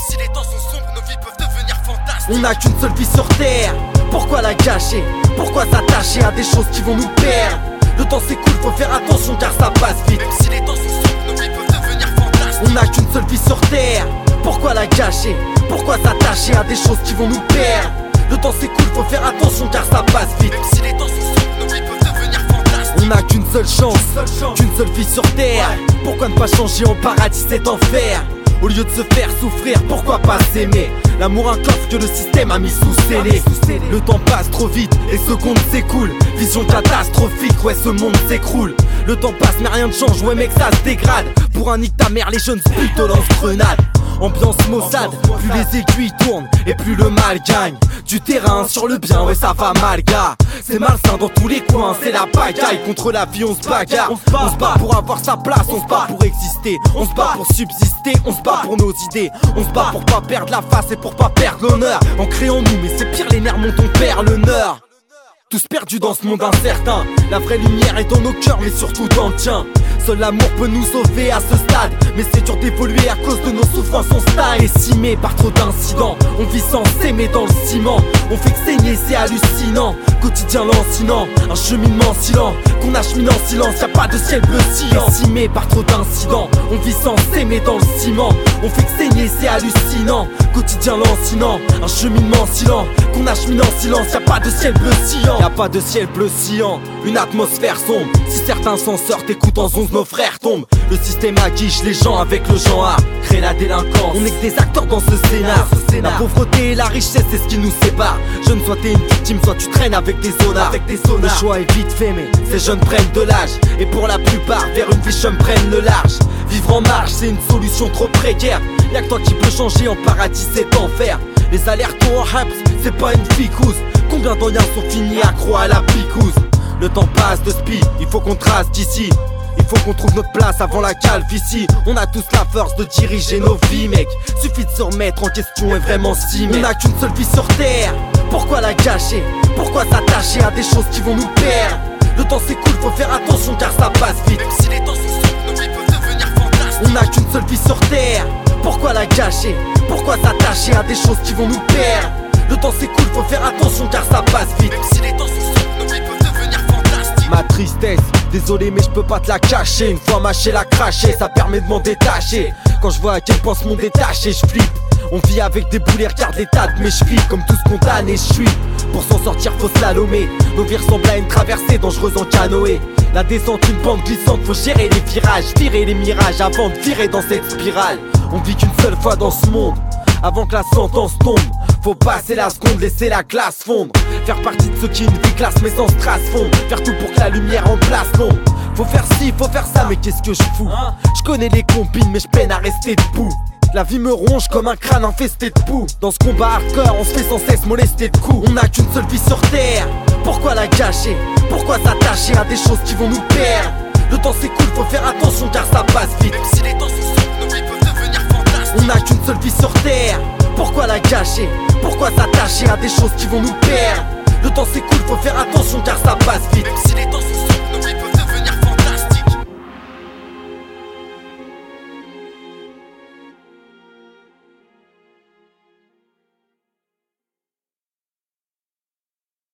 si les temps sont sombres, nos vies peuvent devenir fantastiques. On n'a qu'une seule vie sur terre, pourquoi la gâcher? Pourquoi s'attacher à des choses qui vont nous perdre? Le temps s'écoule, faut faire attention car ça passe vite. Même si les temps sont sombres, nos vies peuvent devenir fantastiques. On n'a qu'une seule vie sur terre, pourquoi la gâcher? Pourquoi s'attacher à des choses qui vont nous perdre? Le temps s'écoule, faut faire attention car ça passe vite. Même si les temps sont sombres, nos vies peuvent devenir fantastiques. On n'a qu'une seule chance, qu'une seule vie sur terre. Pourquoi ne pas changer en paradis cet enfer? Au lieu de se faire souffrir, pourquoi pas s'aimer? L'amour un coffre que le système a mis sous scellé. Le temps passe trop vite, les secondes s'écoulent. Vision catastrophique, ouais ce monde s'écroule. Le temps passe mais rien ne change, ouais mec ça se dégrade. Pour un nique ta mère, les jeunes se butent au lance-grenade. Ambiance maussade, plus les aiguilles tournent et plus le mal gagne. Du terrain sur le bien, ouais ça va mal gars. C'est malsain dans tous les coins, c'est la pagaille. Contre la vie on se bagarre, on se bat pour avoir sa place, on se bat pour exister, on se bat pour subsister, on se bat pour nos idées, on se bat pour pas perdre la face et pour pas perdre l'honneur. En créant nous, mais c'est pire, les nerfs montent, on perd le nord. Tous perdus dans ce monde incertain. La vraie lumière est dans nos cœurs mais surtout dans le tien. Seul l'amour peut nous sauver à ce stade. Mais c'est dur d'évoluer à cause de nos souffrances. On stagne décimé par trop d'incidents. On vit sans s'aimer dans le ciment. On fait que saigner, c'est hallucinant. Quotidien lancinant, un cheminement silent qu'on achemine en silence, y'a pas de ciel bleu silent. Décimé par trop d'incidents. On vit sans s'aimer dans le ciment. On fait que saigner, c'est hallucinant. Quotidien lancinant, un cheminement silent qu'on achemine en silence, y'a pas de ciel bleu silent. Y'a pas de ciel bleu silent, une atmosphère sombre. Si certains s'en sortent, écoute en 11 nos frères tombent. Le système aguiche les gens avec le genre A, crée la délinquance. On est que des acteurs dans ce scénar. La pauvreté et la richesse, c'est ce qui nous sépare. Jeune, soit t'es une victime, soit tu traînes avec des zonards. Le choix est vite fait, mais ces jeunes prennent de l'âge. Et pour la plupart, vers une vie chum prennent le large. Vivre en marge, c'est une solution trop précaire. Y'a que toi qui peux changer en paradis, c'est enfer. Les allers-retours en haps, c'est pas une ficouse. Combien d'enliens sont finis accro à la picouse? Le temps passe de speed, il faut qu'on trace d'ici. Il faut qu'on trouve notre place avant la calvitie. On a tous la force de diriger nos vies mec. Suffit de se remettre en question et vraiment s'y mettre. On n'a qu'une seule vie sur terre, pourquoi la gâcher? Pourquoi s'attacher à des choses qui vont nous perdre? Le temps s'écoule, faut faire attention car ça passe vite. Même si les temps sont sombres, nos vies peuvent devenir fantastiques. On n'a qu'une seule vie sur terre, pourquoi la gâcher? Pourquoi s'attacher à des choses qui vont nous perdre? Le temps s'écoule, faut faire attention car ça passe vite. Même si les temps sont sombres, nos vies peuvent devenir fantastiques. Ma tristesse, désolé mais je peux pas te la cacher. Une fois mâché la cracher, ça permet de m'en détacher. Quand je vois à quel point ce monde est taché, je flippe. On vit avec des boulets, regarde l'état de mes chevilles. Comme tout spontané, je suis. Pour s'en sortir faut slalomer. Nos vies ressemblent à une traversée dangereuse en canoë. La descente une pente glissante, faut gérer les virages, virer les mirages avant de virer dans cette spirale. On vit qu'une seule fois dans ce monde, avant que la sentence tombe. Faut passer la seconde, laisser la classe fondre. Faire partie de ceux qui une vie classe mais sans strass fond. Faire tout pour que la lumière remplace l'ombre. Faut faire ci, faut faire ça, mais qu'est-ce que je fous? Je connais les combines mais je peine à rester debout. La vie me ronge comme un crâne infesté de poux. Dans ce combat hardcore, on se fait sans cesse molester de coups. On n'a qu'une seule vie sur terre, pourquoi la gâcher? Pourquoi s'attacher à des choses qui vont nous perdre? Le temps s'écoule, faut faire attention car ça passe vite. Même si les temps sont sombres, nos vies peuvent devenir fantastiques. On n'a qu'une seule vie sur terre, pourquoi la gâcher? Pourquoi s'attacher à des choses qui vont nous perdre? Le temps s'écoule, faut faire attention car ça passe vite. Même si les temps sont sombres, nos vies peuvent